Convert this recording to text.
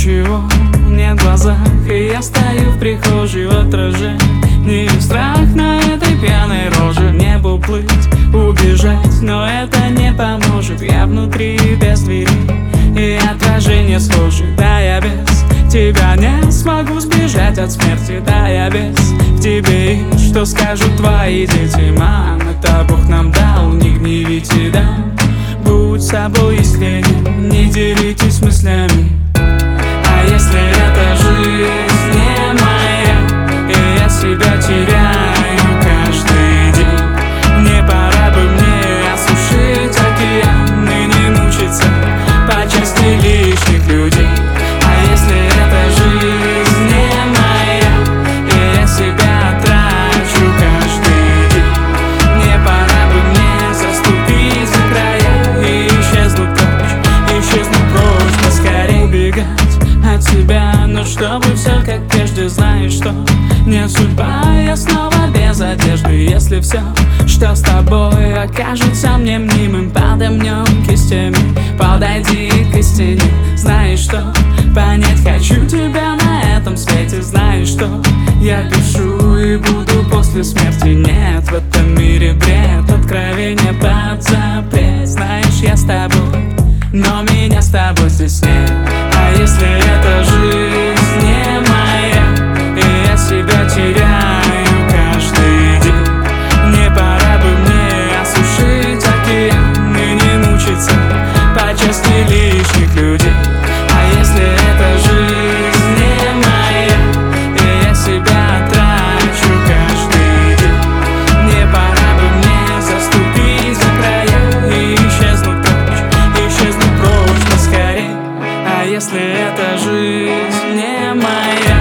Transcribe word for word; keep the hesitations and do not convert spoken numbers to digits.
ничего нет в глазах, и я стою в прихожей в отражении. Страх на этой пьяной роже, в небо плыть, убежать, но это не поможет. Я внутри без двери, и отражение схожи. Да, я без тебя не смогу сбежать от смерти. Да, я без в тебе, и что скажут твои дети? Мам, это Бог нам дал, не гневите, да. Будь собой искренним, не делитесь мыслями. А если эта жизнь не моя, и я себя теряю каждый день, не пора бы мне осушить океан и не мучиться по части лишних людей. А если эта жизнь не моя, и я себя трачу каждый день, не пора бы мне заступить за края и исчезнуть прочь, исчезнуть прочь, поскорей убегать от тебя, но чтобы все как прежде. Знаешь, что не судьба, я снова без одежды. Если все, что с тобой окажется мне мнимым, подомнем кистями, подойди к истине. Знаешь, что понять хочу тебя на этом свете. Знаешь, что я пишу и буду после смерти. Нет в этом мире бред, откровение под запрет. Знаешь, я с тобой, но меня с тобой здесь нет. А если эта жизнь не моя, и я себя теряю каждый день, не пора бы мне осушить океан и не мучиться по части лишних людей. А если эта жизнь не моя, и я себя трачу каждый день, не пора бы мне заступить за края и исчезнуть прочь, исчезнуть прочь поскорей. А если эта жизнь не моя,